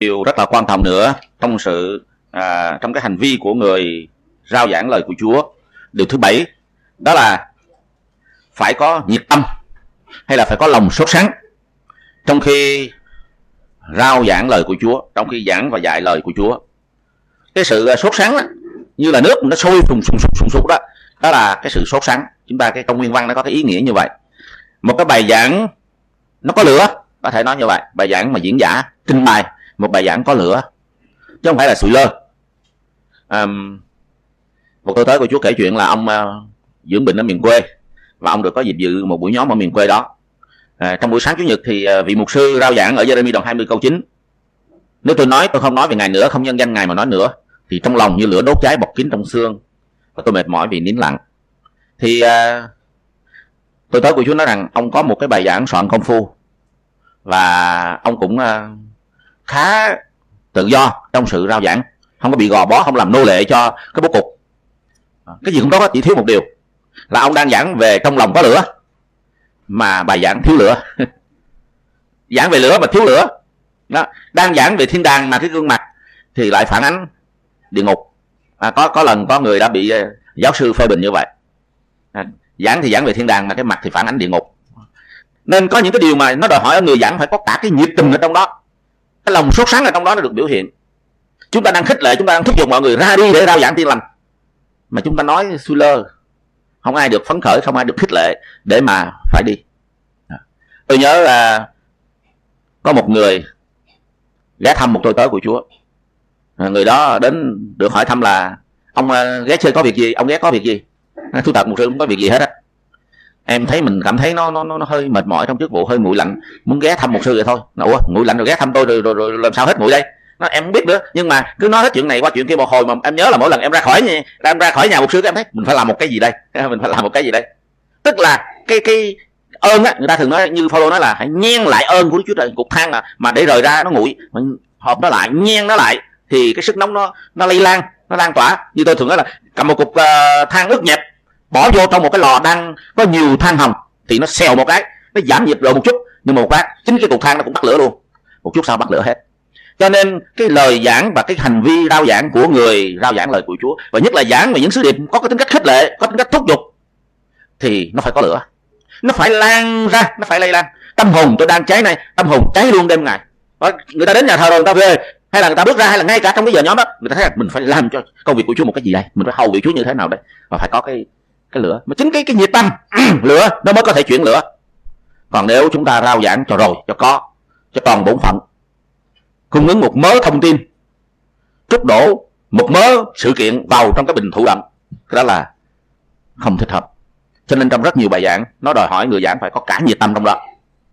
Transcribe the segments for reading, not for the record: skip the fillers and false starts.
điều rất là quan trọng nữa trong trong cái hành vi của người rao giảng lời của Chúa. Điều thứ 7 đó là phải có nhiệt tâm hay là phải có lòng sốt sắng trong khi rao giảng lời của Chúa, trong khi giảng và dạy lời của Chúa. Cái sự sốt sắng như là nước nó sôi sùng sục đó, đó là cái sự sốt sắng. Chúng ta trong nguyên văn nó có cái ý nghĩa như vậy. Một cái bài giảng nó có lửa, có thể nói như vậy. Bài giảng mà diễn giả trình bày một bài giảng có lửa, chứ không phải là sụi lơ. Một tôi tới của Chúa kể chuyện là ông dưỡng bệnh ở miền quê, và ông được có dịp dự một buổi nhóm ở miền quê đó. Trong buổi sáng Chủ nhật thì vị mục sư rao giảng ở Giê-rê-mi đoạn 20 câu 9. Nếu tôi không nói về Ngài nữa, không nhân danh Ngài mà nói nữa, thì trong lòng như lửa đốt cháy bọc kín trong xương, và tôi mệt mỏi vì nín lặng. Thì tôi tới của Chúa nói rằng ông có một cái bài giảng soạn công phu, và ông cũng khá tự do trong sự rao giảng, không có bị gò bó, không làm nô lệ cho cái bố cục. Cái gì cũng đó, chỉ thiếu một điều là ông đang giảng về trong lòng có lửa mà bài giảng thiếu lửa. Giảng về lửa mà thiếu lửa đó. Đang giảng về thiên đàng mà cái gương mặt thì lại phản ánh địa ngục. Có lần có người đã bị giáo sư phê bình như vậy. Giảng thì giảng về thiên đàng mà cái mặt thì phản ánh địa ngục. Nên có những cái điều mà nó đòi hỏi ở người giảng phải có cả cái nhiệt tình ở trong đó, cái lòng sốt sắng ở trong đó nó được biểu hiện. Chúng ta đang khích lệ, chúng ta đang thúc giục mọi người ra đi để rao giảng tin lành, mà chúng ta nói xui lơ, không ai được phấn khởi, không ai được khích lệ để mà phải đi. Tôi nhớ là có một người ghé thăm một tôi tớ của Chúa. Người đó đến được hỏi thăm là ông ghé chơi có việc gì, ông ghé có việc gì. Thú thật một sự không có việc gì hết á. Em thấy mình cảm thấy nó hơi mệt mỏi trong chức vụ, hơi nguội lạnh, muốn ghé thăm một sư vậy thôi. Ủa, nguội lạnh rồi ghé thăm tôi rồi làm sao hết nguội đây? Em không biết nữa, nhưng mà cứ nói hết chuyện này qua chuyện kia một hồi mà em nhớ là mỗi lần em ra khỏi nhà một sư em thấy mình phải làm một cái gì đây, mình phải làm một cái gì đây. Tức là cái ơn á, người ta thường nói như Phaolô nói là hãy nhen lại ơn của Đức Chúa Trời. Cục than mà để rời ra nó nguội, mình họp nó lại, nhen nó lại thì cái sức nóng nó lây lan, nó lan tỏa. Như tôi thường nói là cầm một cục than ướt nhẹp bỏ vô trong một cái lò đang có nhiều than hồng thì nó xèo một cái, nó giảm nhiệt độ một chút, nhưng mà một cái chính cái cục than nó cũng bắt lửa luôn, một chút sau bắt lửa hết. Cho nên cái lời giảng và cái hành vi rao giảng của người rao giảng lời của Chúa, và nhất là giảng về những sứ điệp có cái tính cách khích lệ, có tính cách thúc giục, thì nó phải có lửa, nó phải lan ra, nó phải lây lan. Tâm hồn tôi đang cháy này, tâm hồn cháy luôn đêm ngày. Người ta đến nhà thờ rồi người ta về, hay là người ta bước ra, hay là ngay cả trong cái giờ nhóm đó, người ta thấy là mình phải làm cho công việc của Chúa một cái gì đây, mình phải hầu việc Chúa như thế nào đây, và phải có cái lửa. Mà chính cái nhiệt tâm lửa nó mới có thể chuyển lửa. Còn nếu chúng ta rao giảng cho rồi cho toàn bổn phận, cung ứng một mớ thông tin, trút đổ một mớ sự kiện vào trong cái bình thụ động, cái đó là không thích hợp. Cho nên trong rất nhiều bài giảng nó đòi hỏi người giảng phải có cả nhiệt tâm trong đó.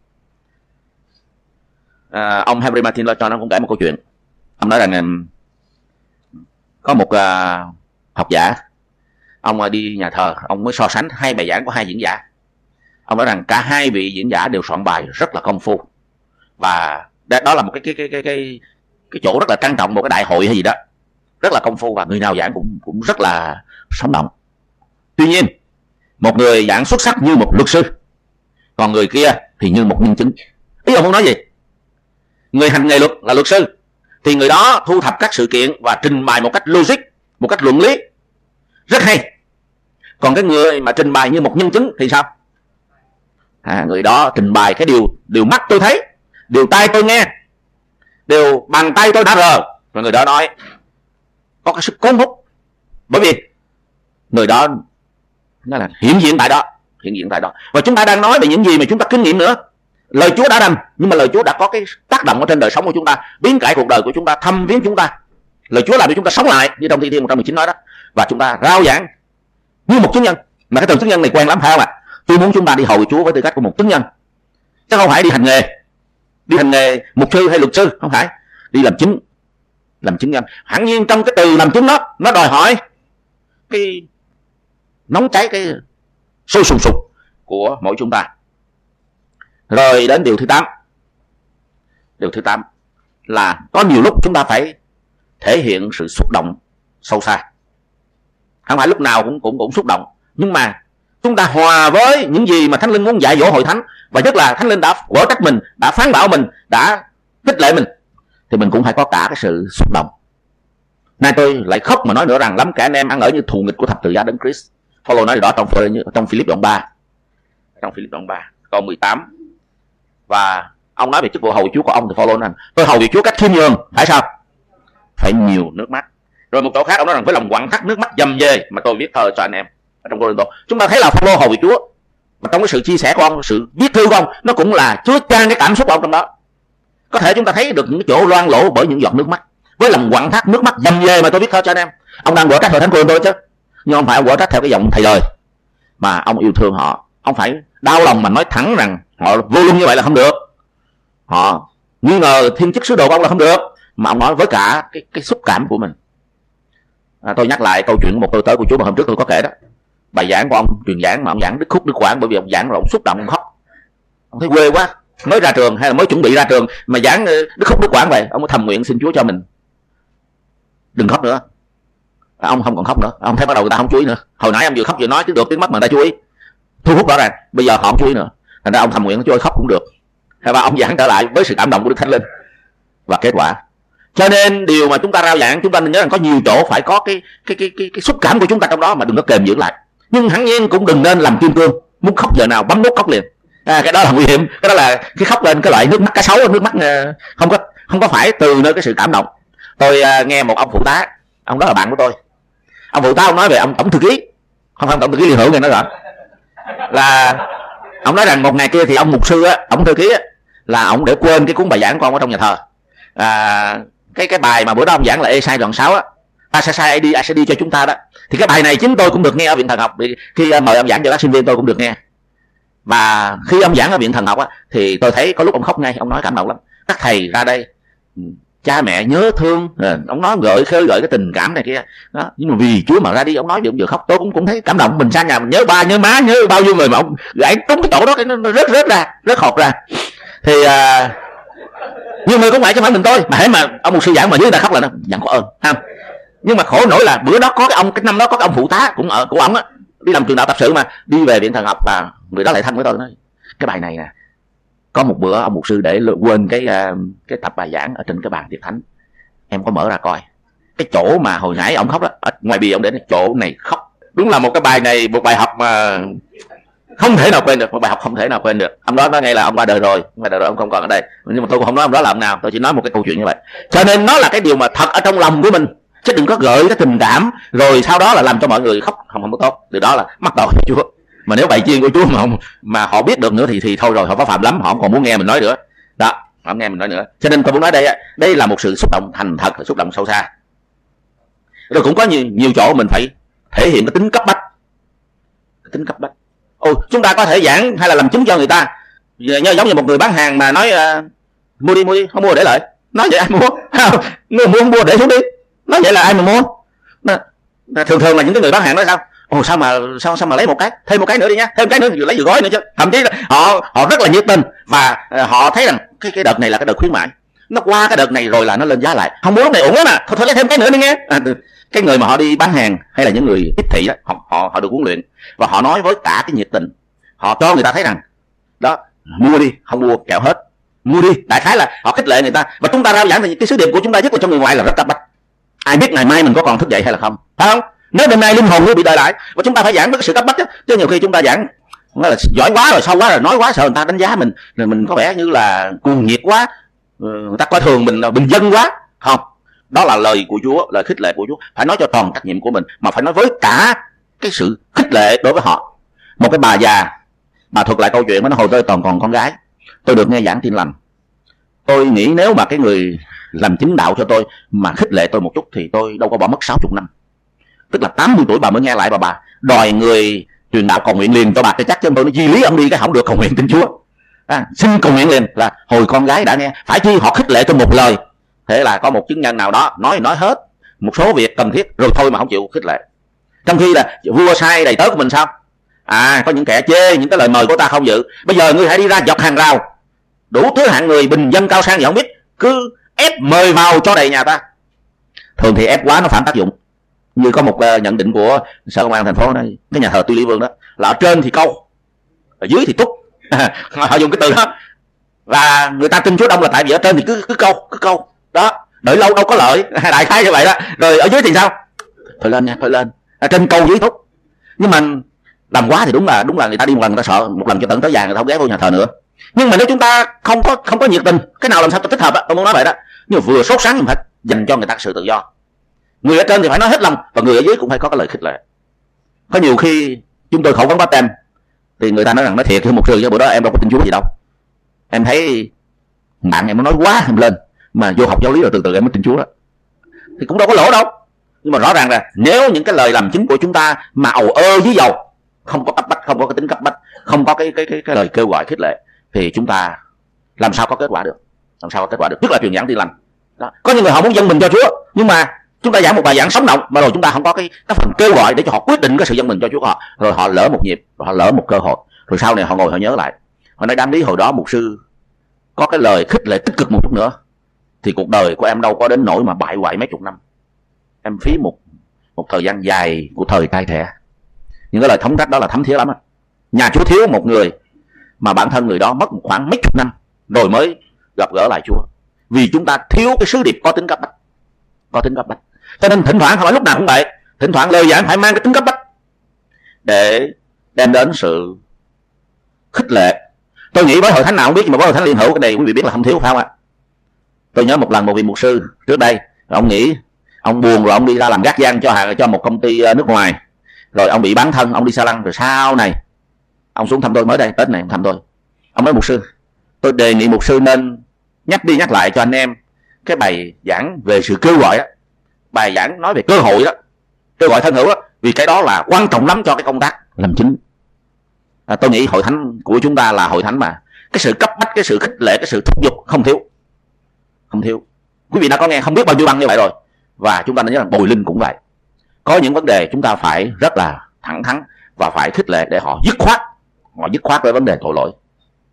Ông Henry Martin Lawson cũng kể một câu chuyện. Ông nói rằng có một học giả, ông đi nhà thờ, ông mới so sánh hai bài giảng của hai diễn giả. Ông nói rằng cả hai vị diễn giả đều soạn bài rất là công phu, và đó là một cái chỗ rất là trang trọng, một cái đại hội hay gì đó, rất là công phu, và người nào giảng cũng rất là sống động. Tuy nhiên một người giảng xuất sắc như một luật sư, còn người kia thì như một nhân chứng. Ý ông muốn nói gì? Người hành nghề luật là luật sư thì người đó thu thập các sự kiện và trình bày một cách logic, một cách luận lý rất hay. Còn cái người mà trình bày như một nhân chứng thì sao? Người đó trình bày cái điều mắt tôi thấy, điều tai tôi nghe, điều bàn tay tôi đã rờ, và người đó nói có cái sức cuốn hút, bởi vì người đó nó là hiện diện tại đó. Và chúng ta đang nói về những gì mà chúng ta kinh nghiệm nữa. Lời Chúa đã đành, nhưng mà lời Chúa đã có cái tác động ở trên đời sống của chúng ta, biến cải cuộc đời của chúng ta, thăm viếng chúng ta. Lời Chúa làm cho chúng ta sống lại, như trong Thi Thiên 119 nói đó. Và chúng ta rao giảng như một chứng nhân. Mà cái từ chứng nhân này quen lắm phải không ạ? Tôi muốn chúng ta đi hầu Chúa với tư cách của một chứng nhân, chứ không phải đi hành nghề mục sư hay luật sư, không phải. Đi làm chứng nhân. Hẳn nhiên trong cái từ làm chứng đó, nó đòi hỏi cái nóng cháy, cái sôi sùng sục của mỗi chúng ta. Rồi đến điều thứ 8. Điều thứ 8 là có nhiều lúc chúng ta phải thể hiện sự xúc động sâu xa. Không phải lúc nào cũng xúc động, nhưng mà chúng ta hòa với những gì mà Thánh Linh muốn dạy dỗ hội thánh, và nhất là Thánh Linh đã quở trách mình, đã phán bảo mình, đã khích lệ mình, thì mình cũng phải có cả cái sự xúc động. Nay tôi lại khóc mà nói nữa rằng lắm cả anh em ăn ở như thù nghịch của thập tự giá Đấng Christ. Phaolô nói điều đó trong Philip đoạn 3. Trong Philip đoạn 3 câu 18. Và ông nói về chức vụ hầu Chúa của ông thì Phaolô nói rằng tôi hầu việc Chúa cách khiêm nhường, phải sao? Phải nhiều nước mắt. Rồi một chỗ khác ông nói rằng với lòng quặn thắt nước mắt dầm về mà tôi viết thơ cho anh em ở trong Cô-rinh-tô. Chúng ta thấy là Phaolô hầu việc Chúa, mà trong cái sự chia sẻ của ông, sự viết thư của ông, nó cũng là chứa chan cái cảm xúc của ông trong đó. Có thể chúng ta thấy được những chỗ loang lổ bởi những giọt nước mắt. Với lòng quặn thắt nước mắt dầm về mà tôi viết thơ cho anh em. Ông đang quở trách hội thánh Cô-rinh-tô chứ, nhưng ông phải ông quở trách theo cái giọng thầy đời, mà ông yêu thương họ. Ông phải đau lòng mà nói thẳng rằng họ vô lương như vậy là không được, họ nghi ngờ thiên chức sứ đồ của ông là không được, mà ông nói với cả cái xúc cảm của mình. Tôi nhắc lại câu chuyện một tôi tớ của Chúa mà hôm trước tôi có kể đó. Bài giảng của ông truyền giảng mà ông giảng Đức Khúc Đức Quảng, bởi vì ông giảng rồi ông xúc động, ông khóc. Ông thấy quê quá, mới ra trường hay là mới chuẩn bị ra trường mà giảng Đức Khúc Đức Quảng vậy. Ông có thầm nguyện xin Chúa cho mình đừng khóc nữa. Ông không còn khóc nữa. Ông thấy bắt đầu người ta không chú ý nữa. Hồi nãy ông vừa khóc vừa nói tiếng mắt mà người ta chú ý, thu hút rõ ràng. Bây giờ họ không chú ý nữa. Thành ra ông thầm nguyện Chúa ơi khóc cũng được. Hay ba ông giảng trở lại với sự cảm động của Đức Thánh Linh và kết quả. Cho nên điều mà chúng ta rao giảng, chúng ta nên nhớ rằng có nhiều chỗ phải có cái xúc cảm của chúng ta trong đó, mà đừng có kềm giữ lại. Nhưng hẳn nhiên cũng đừng nên làm kim cương, muốn khóc giờ nào bấm nút khóc liền. Cái đó là nguy hiểm. Cái đó là cái khóc lên cái loại nước mắt cá sấu, nước mắt không có phải từ nơi cái sự cảm động. Tôi nghe một ông phụ tá, ông đó là bạn của tôi. Ông phụ tá ông nói về ông tổng thư ký, không phải tổng thư ký Liên Hữu, nghe nói rõ là ông nói rằng một ngày kia thì ông mục sư á, ông thư ký á, là ông để quên cái cuốn bài giảng của ông ở trong nhà thờ. Cái bài mà bữa đó ông giảng là Ê-sai đoạn 6 á, ta sẽ sai ai sẽ đi cho chúng ta đó. Thì cái bài này chính tôi cũng được nghe ở viện thần học, khi mời ông giảng cho các sinh viên tôi cũng được nghe. Và khi ông giảng ở viện thần học á, thì tôi thấy có lúc ông khóc ngay, ông nói cảm động lắm. Các thầy ra đây cha mẹ nhớ thương, ông nói khơi gợi cái tình cảm này kia đó. Nhưng mà vì Chúa mà ra đi, ông nói vừa khóc. Tôi cũng thấy cảm động. Mình sang nhà mình nhớ ba nhớ má nhớ bao nhiêu người mà ông gãy trúng cái chỗ đó, cái nó rớt hột ra. Thì nhiều người cũng vậy chứ không phải mình tôi. Mà hễ mà ông mục sư giảng mà dưới người ta khóc là nó nhận có ơn ha. Nhưng mà khổ nổi là bữa đó có cái năm đó có cái ông phụ tá cũng ở của ông á, đi làm trường đạo tập sự mà đi về viện thần học, và người đó lại thân với tôi nói cái bài này nè, có một bữa ông mục sư để quên cái tập bài giảng ở trên cái bàn tiệc thánh, em có mở ra coi cái chỗ mà hồi nãy ông khóc đó, ở ngoài bìa ông để chỗ này khóc. Đúng là một cái bài này, một bài học mà không thể nào quên được, một bài học không thể nào quên được. Ông đó nói ngay là ông qua đời rồi ông không còn ở đây, nhưng mà tôi cũng không nói ông đó là ông nào, tôi chỉ nói một cái câu chuyện như vậy. Cho nên nó là cái điều mà thật ở trong lòng của mình, chứ đừng có gợi cái tình cảm rồi sau đó là làm cho mọi người khóc, không có tốt. Từ đó là mắc tội với Chúa. Mà nếu bày chiên của Chúa mà họ biết được nữa thì thôi rồi, họ có phạm lắm, họ không còn muốn nghe mình nói nữa đó, họ không nghe mình nói nữa. Cho nên tôi muốn nói đây là một sự xúc động thành thật, xúc động sâu xa. Rồi cũng có nhiều chỗ mình phải thể hiện cái tính cấp bách. Chúng ta có thể giảng hay là làm chứng cho người ta, giống như một người bán hàng mà nói mua đi, không mua để lại. Nói vậy ai mua? Người mua không mua để xuống đi. Nói vậy là ai mà mua? Thường là những cái người bán hàng nói sao? Sao mà lấy một cái, thêm một cái nữa đi nha, thêm cái nữa vừa lấy vừa gói nữa chứ. Thậm chí là họ rất là nhiệt tình, và họ thấy rằng cái đợt này là cái đợt khuyến mãi, nó qua cái đợt này rồi là nó lên giá lại, không muốn lúc này ổn lắm à, thôi lấy thêm cái nữa đi nghe. Cái người mà họ đi bán hàng hay là những người tiếp thị đó, họ được huấn luyện và họ nói với cả cái nhiệt tình, họ cho người ta thấy rằng đó, mua đi, không mua kẹo hết, mua đi. Đại khái là họ khích lệ người ta. Và chúng ta rao giảng thì cái sứ điệp của chúng ta nhất là cho người ngoài là rất cấp bách. Ai biết ngày mai mình có còn thức dậy hay là không, phải không? Nếu đêm nay linh hồn nó bị đợi lại, và chúng ta phải giảng với cái sự cấp bách chứ nhiều khi chúng ta giảng nó là giỏi quá rồi, sâu quá rồi, nói quá sợ người ta đánh giá mình, rồi mình có vẻ như là cuồng nhiệt quá, người ta coi thường mình là bình dân quá. Không, đó là lời của Chúa, lời khích lệ của Chúa, phải nói cho toàn trách nhiệm của mình, mà phải nói với cả cái sự khích lệ đối với họ. Một cái bà già, bà thuật lại câu chuyện nó hồi tôi còn con gái, tôi được nghe giảng Tin Lành. Tôi nghĩ nếu mà cái người làm chứng đạo cho tôi mà khích lệ tôi một chút thì tôi đâu có bỏ mất 60 năm. Tức là 80 tuổi bà mới nghe lại, bà đòi người truyền đạo cầu nguyện liền cho bà. Cái chắc chân tôi nó di lý ông đi cái không được cầu nguyện tin Chúa, xin cầu nguyện liền. Là hồi con gái đã nghe, phải chi họ khích lệ tôi một lời, thế là có một chứng nhân nào đó nói hết một số việc cần thiết rồi thôi mà không chịu khích lệ. Trong khi là vua sai đầy tớ của mình sao? Có những kẻ chê những cái lời mời của ta không dự. Bây giờ ngươi hãy đi ra dọc hàng rào, đủ thứ hạng người bình dân cao sang gì không biết, cứ ép mời vào cho đầy nhà ta. Thường thì ép quá nó phản tác dụng. Như có một nhận định của Sở Công an thành phố này, cái nhà thờ Tuy Lý Vương đó, là ở trên thì câu, ở dưới thì túc. Họ dùng cái từ đó. Và người ta tin Chúa đông là tại vì ở trên thì cứ câu. đó, đợi lâu đâu có lợi. Đại khái như vậy đó. Rồi ở dưới thì sao? Thôi lên nha, thôi lên. Trên câu dưới thúc. Nhưng mà làm quá thì đúng là người ta đi một lần người ta sợ, một lần cho tận tới vàng người ta không ghé vô nhà thờ nữa. Nhưng mà nếu chúng ta không có nhiệt tình, cái nào làm sao thích hợp á, tôi muốn nói vậy đó. Nhưng mà vừa sốt sáng nhưng phải dành cho người ta sự tự do. Người ở trên thì phải nói hết lòng, và người ở dưới cũng phải có cái lời khích lệ. Có nhiều khi chúng tôi khẩu vấn bắt em thì người ta nói rằng nói thiệt, một sư với bữa đó em đâu có tin Chúa gì đâu, em thấy bạn em nó nói quá em lên, mà vô học giáo lý rồi từ từ em mới tin Chúa đó, thì cũng đâu có lỗ đâu. Nhưng mà rõ ràng là nếu những cái lời làm chứng của chúng ta mà ầu ơ dưới dầu, không có cấp bách, không có cái tính cấp bách, không có cái lời kêu gọi khích lệ, thì chúng ta làm sao có kết quả được? Làm sao có kết quả được? Tức là truyền giảng tin lành. Đó. Có những người họ muốn dâng mình cho Chúa, nhưng mà chúng ta giảng một bài giảng sống động mà rồi chúng ta không có cái phần kêu gọi để cho họ quyết định cái sự dâng mình cho Chúa của họ, rồi họ lỡ một nhịp, rồi họ lỡ một cơ hội, rồi sau này họ ngồi họ nhớ lại, họ nói đáng lý hồi đó mục sư có cái lời khích lệ tích cực một chút nữa thì cuộc đời của em đâu có đến nỗi mà bại hoại mấy chục năm. Em phí một thời gian dài của thời trai trẻ. Những cái lời thống trách đó là thấm thía lắm á. Nhà Chúa thiếu một người mà bản thân người đó mất khoảng mấy chục năm rồi mới gặp gỡ lại Chúa, vì chúng ta thiếu cái sứ điệp có tính cấp bách. Có tính cấp bách. Cho nên thỉnh thoảng, không phải lúc nào cũng vậy, thỉnh thoảng lời giảng phải mang cái tính cấp bách để đem đến sự khích lệ. Tôi nghĩ với hội thánh nào không biết, nhưng mà với hội thánh Liên Hữu cái này quý vị biết là không thiếu, phải không ạ? Tôi nhớ một lần một vị mục sư trước đây, ông nghĩ ông buồn rồi ông đi ra làm gác giang cho một công ty nước ngoài, rồi ông bị bán thân, ông đi xa lăng, rồi sau này ông xuống thăm tôi mới đây, Tết này ông thăm tôi. Ông nói mục sư, tôi đề nghị mục sư nên nhắc đi nhắc lại cho anh em cái bài giảng về sự kêu gọi đó, bài giảng nói về cơ hội đó, kêu gọi thân hữu đó, vì cái đó là quan trọng lắm cho cái công tác làm chính. Tôi nghĩ hội thánh của chúng ta là hội thánh mà cái sự cấp bách, cái sự khích lệ, cái sự thúc giục không thiếu. Không thiếu. Quý vị đã có nghe không biết bao nhiêu băng như vậy rồi. Và chúng ta nên nhớ rằng Bồi Linh cũng vậy. Có những vấn đề chúng ta phải rất là thẳng thắn và phải khích lệ để họ dứt khoát. Họ dứt khoát với vấn đề tội lỗi,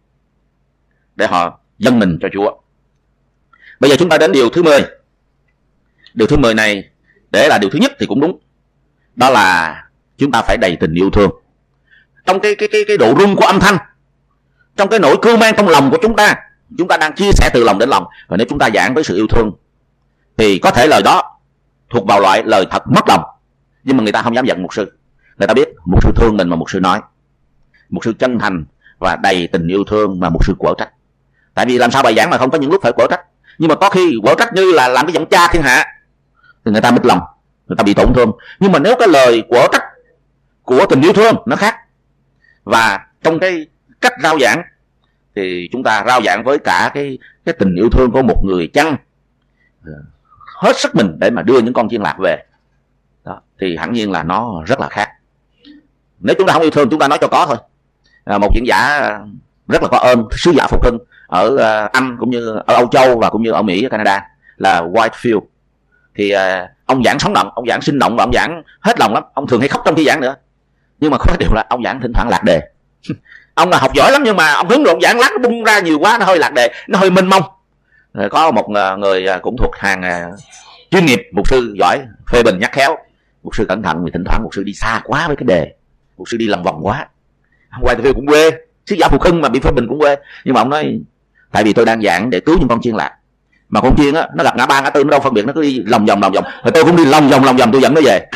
để họ dâng mình cho Chúa. Bây giờ chúng ta đến điều thứ 10. Điều thứ 10 này để là điều thứ nhất thì cũng đúng. Đó là chúng ta phải đầy tình yêu thương. Trong cái độ rung của âm thanh, trong cái nỗi cưu mang trong lòng của chúng ta đang chia sẻ từ lòng đến lòng. Và nếu chúng ta giảng với sự yêu thương thì có thể lời đó thuộc vào loại lời thật mất lòng, nhưng mà người ta không dám giận mục sư. Người ta biết mục sư thương mình mà mục sư nói. Mục sư chân thành và đầy tình yêu thương mà mục sư quở trách. Tại vì làm sao bài giảng mà không có những lúc phải quở trách. Nhưng mà có khi quở trách như là làm cái giọng cha thiên hạ thì người ta mất lòng, người ta bị tổn thương. Nhưng mà nếu cái lời quở trách của tình yêu thương nó khác. Và trong cái cách rao giảng thì chúng ta rao giảng với cả cái tình yêu thương của một người chăn hết sức mình để mà đưa những con chiên lạc về đó, thì hẳn nhiên là nó rất là khác. Nếu chúng ta không yêu thương, chúng ta nói cho có thôi. Một diễn giả rất là có ơn, sứ giả Phục Hưng ở Anh cũng như ở Âu Châu và cũng như ở Mỹ, ở Canada là Whitefield. Thì ông giảng sống động, ông giảng sinh động và ông giảng hết lòng lắm. Ông thường hay khóc trong khi giảng nữa. Nhưng mà có điều là ông giảng thỉnh thoảng lạc đề. Ông là học giỏi lắm nhưng mà ông hứng rồi ông giảng lát nó bung ra nhiều quá, nó hơi lạc đề, nó hơi mênh mông. Rồi có một người cũng thuộc hàng chuyên nghiệp, mục sư giỏi phê bình nhắc khéo. Mục sư cẩn thận vì thỉnh thoảng mục sư đi xa quá với cái đề, mục sư đi lòng vòng quá. Whitefield cũng quê, sứ giả Phục Hưng mà bị phê bình cũng quê. Nhưng mà ông nói tại vì tôi đang giảng để cứu những con chiên lạc, mà con chiên á nó gặp ngã ba ngã tư nó đâu phân biệt, nó cứ đi lòng vòng rồi tôi cũng đi lòng vòng tôi dẫn nó về.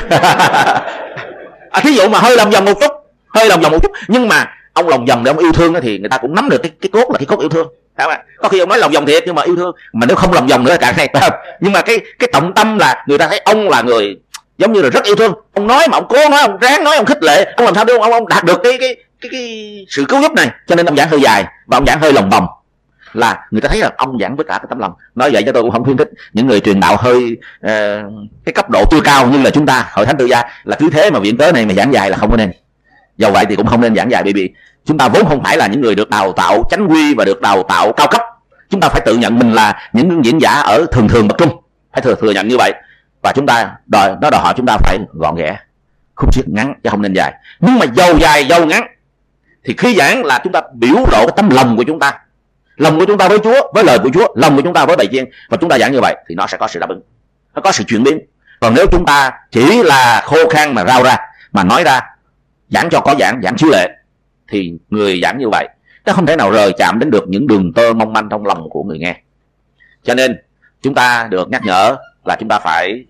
Thí dụ mà hơi lòng vòng một chút, nhưng mà ông lòng vòng để ông yêu thương thì người ta cũng nắm được cái cốt là cái cốt yêu thương. Có khi ông nói lòng vòng thiệt nhưng mà yêu thương, mà nếu không lòng vòng nữa càng hay. Nhưng mà cái trọng tâm là người ta thấy ông là người giống như là rất yêu thương. Ông nói mà ông cố nói, ông ráng nói, ông khích lệ, ông làm sao để ông đạt được cái sự cứu giúp này. Cho nên ông giảng hơi dài và ông giảng hơi lòng vòng, là người ta thấy là ông giảng với cả cái tấm lòng. Nói vậy cho tôi cũng không khuyến khích những người truyền đạo hơi cái cấp độ chưa cao như là chúng ta hội thánh tự gia là cứ thế mà viện cớ này mà giảng dài là không có nên. Dầu vậy thì cũng không nên giảng dài, bởi vì chúng ta vốn không phải là những người được đào tạo chánh quy và được đào tạo cao cấp. Chúng ta phải tự nhận mình là những diễn giả ở thường bậc trung, phải thừa nhận như vậy. Và chúng ta đòi hỏi chúng ta phải gọn ghẽ, khúc chiết ngắn chứ không nên dài. Nhưng mà dầu dài dầu ngắn thì khi giảng là chúng ta biểu lộ cái tấm lòng của chúng ta, lòng của chúng ta với Chúa, với lời của Chúa, lòng của chúng ta với bài chiên, và chúng ta giảng như vậy thì nó sẽ có sự đáp ứng, nó có sự chuyển biến. Còn nếu chúng ta chỉ là khô khan mà rao ra, mà nói ra, giảng cho có giảng chiếu lệ, thì người giảng như vậy nó không thể nào rời chạm đến được những đường tơ mong manh trong lòng của người nghe. Cho nên chúng ta được nhắc nhở là chúng ta phải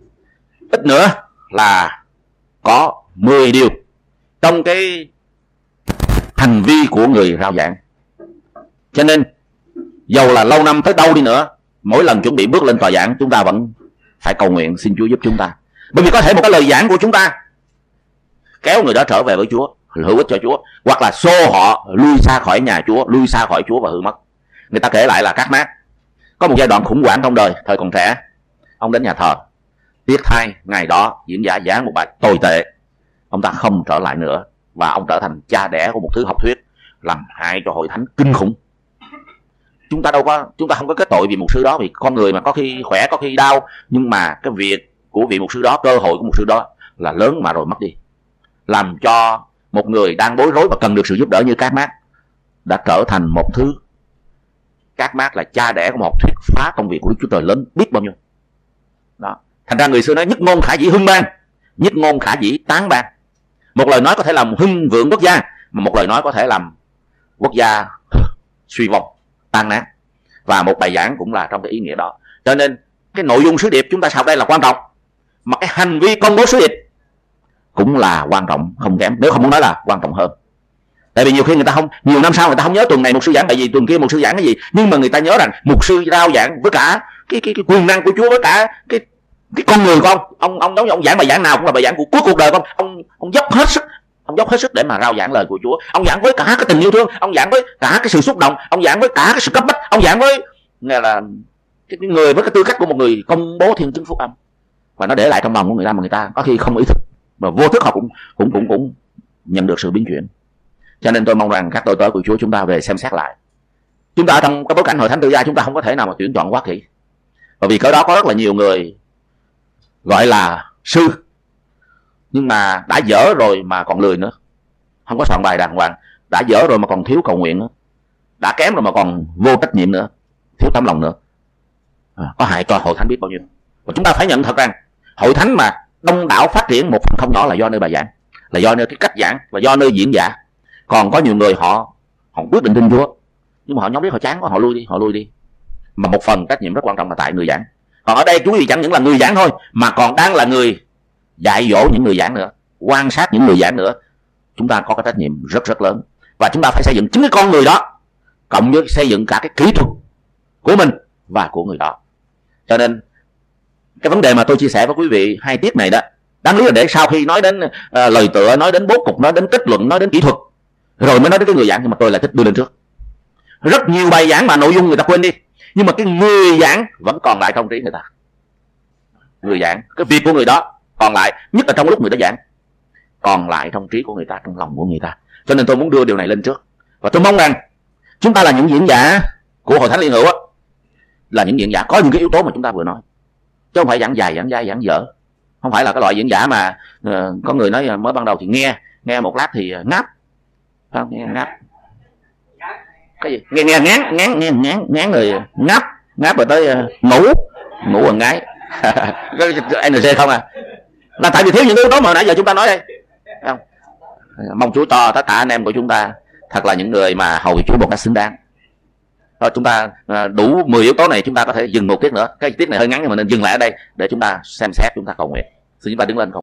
ít nữa là có 10 điều trong cái hành vi của người rao giảng. Cho nên dầu là lâu năm tới đâu đi nữa, mỗi lần chuẩn bị bước lên tòa giảng, chúng ta vẫn phải cầu nguyện xin Chúa giúp chúng ta. Bởi vì có thể một cái lời giảng của chúng ta kéo người đó trở về với Chúa, hữu ích cho Chúa, hoặc là xô họ lui xa khỏi nhà Chúa, lui xa khỏi Chúa và hư mất. Người ta kể lại là Các Mác có một giai đoạn khủng hoảng trong đời, thời còn trẻ, ông đến nhà thờ. Tiếc thay ngày đó diễn giả giảng một bài tồi tệ, ông ta không trở lại nữa, và ông trở thành cha đẻ của một thứ học thuyết làm hại cho hội thánh kinh khủng. Chúng ta không có kết tội vì mục sư đó, vì con người mà có khi khỏe có khi đau, nhưng mà cái việc của vị mục sư đó, cơ hội của mục sư đó là lớn mà rồi mất đi, làm cho một người đang bối rối và cần được sự giúp đỡ như Các Mác đã trở thành một thứ. Các Mác là cha đẻ của một học thuyết phá công việc của Đức Chúa Trời lớn biết bao nhiêu đó. Thành ra người xưa nói nhất ngôn khả dĩ hưng bang, nhất ngôn khả dĩ tán bang. Một lời nói có thể làm hưng vượng quốc gia, mà một lời nói có thể làm quốc gia suy vong, tan nát. Và một bài giảng cũng là trong cái ý nghĩa đó. Cho nên cái nội dung sứ điệp chúng ta sau đây là quan trọng, mà cái hành vi công bố sứ điệp cũng là quan trọng không kém, nếu không muốn nói là quan trọng hơn. Tại vì nhiều khi người ta không, nhiều năm sau người ta không nhớ tuần này mục sư giảng bài gì, tuần kia mục sư giảng cái gì, nhưng mà người ta nhớ rằng mục sư rao giảng với cả cái quyền năng của Chúa, với cả cái con người của ông giảng bài giảng nào cũng là bài giảng của cuối cuộc đời con. Ông dốc hết sức để mà rao giảng lời của Chúa. Ông giảng với cả cái tình yêu thương, ông giảng với cả cái sự xúc động, ông giảng với cả cái sự cấp bách, ông giảng với nghe là cái người với cái tư cách của một người công bố thiên chứng phúc âm, và nó để lại trong lòng của người ta mà người ta có khi không ý thức, mà vô thức họ cũng nhận được sự biến chuyển. Cho nên tôi mong rằng các tôi tớ của Chúa chúng ta về xem xét lại. Chúng ta trong cái bối cảnh hội thánh tư gia, chúng ta không có thể nào mà tuyển chọn quá kỹ, bởi vì cỡ đó có rất là nhiều người gọi là sư, nhưng mà đã dở rồi mà còn lười nữa, không có soạn bài đàng hoàng, đã dở rồi mà còn thiếu cầu nguyện nữa, đã kém rồi mà còn vô trách nhiệm nữa, thiếu tấm lòng nữa, có hại cho hội thánh biết bao nhiêu. Và chúng ta phải nhận thật rằng hội thánh mà đông đảo phát triển một phần không nhỏ là do nơi bài giảng, là do nơi cái cách giảng, và do nơi diễn giả. Còn có nhiều người họ quyết định tin Chúa, nhưng mà họ nhóm biết họ chán quá, họ lui đi. Mà một phần trách nhiệm rất quan trọng là tại người giảng. Còn ở đây Chúa gì chẳng những là người giảng thôi, mà còn đang là người dạy dỗ những người giảng nữa, quan sát những người giảng nữa. Chúng ta có cái trách nhiệm rất lớn, và chúng ta phải xây dựng chính cái con người đó, cộng với xây dựng cả cái kỹ thuật của mình và của người đó. Cho nên cái vấn đề mà tôi chia sẻ với quý vị hai tiết này đó, đáng lý là để sau khi nói đến lời tựa, nói đến bố cục, nói đến kết luận, nói đến kỹ thuật, rồi mới nói đến cái người giảng. Nhưng mà tôi lại thích đưa lên trước. Rất nhiều bài giảng mà nội dung người ta quên đi, nhưng mà cái người giảng vẫn còn lại trong trí người ta. Người giảng, cái việc của người đó còn lại, nhất là trong lúc người ta giảng, còn lại trong trí của người ta, trong lòng của người ta. Cho nên tôi muốn đưa điều này lên trước. Và tôi mong rằng chúng ta là những diễn giả của Hội Thánh Liên Hữu, là những diễn giả có những cái yếu tố mà chúng ta vừa nói, chứ không phải giảng dài, giảng dai, giảng dở. Không phải là cái loại diễn giả mà có người nói mới ban đầu thì nghe một lát thì ngáp, không nghe ngáp cái gì, nghe ngán rồi ngáp rồi tới ngủ bằng ngái. NC không à, là tại vì thiếu những yếu tố mà nãy giờ chúng ta nói đây, không? Mong Chúa cho tất cả anh em của chúng ta thật là những người mà hầu Chúa một cách xứng đáng. Rồi chúng ta đủ 10 yếu tố này, chúng ta có thể dừng một tiết nữa. Cái tiết này hơi ngắn nhưng mà nên dừng lại ở đây để chúng ta xem xét, chúng ta cầu nguyện. Xin chúng ta đứng lên cầu.